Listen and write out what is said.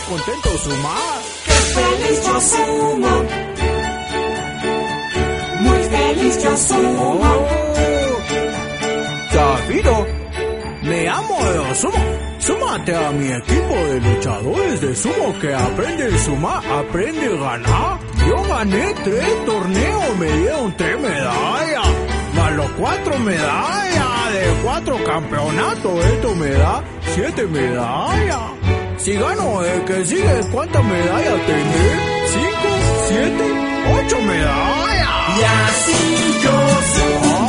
contento sumar. ¡Qué feliz yo sumo! Muy feliz yo sumo. Zafiro, me amo de sumo. Súmate a mi equipo de luchadores de sumo que aprende a sumar, aprende a ganar. Yo gané 3 torneos, me dieron 3 medallas, más los 4 medallas de 4 campeonatos. Esto me da 7 medallas. Si gano el que sigue, ¿cuántas medallas tendré? 5, 7, 8 medallas. Y así yo sumo.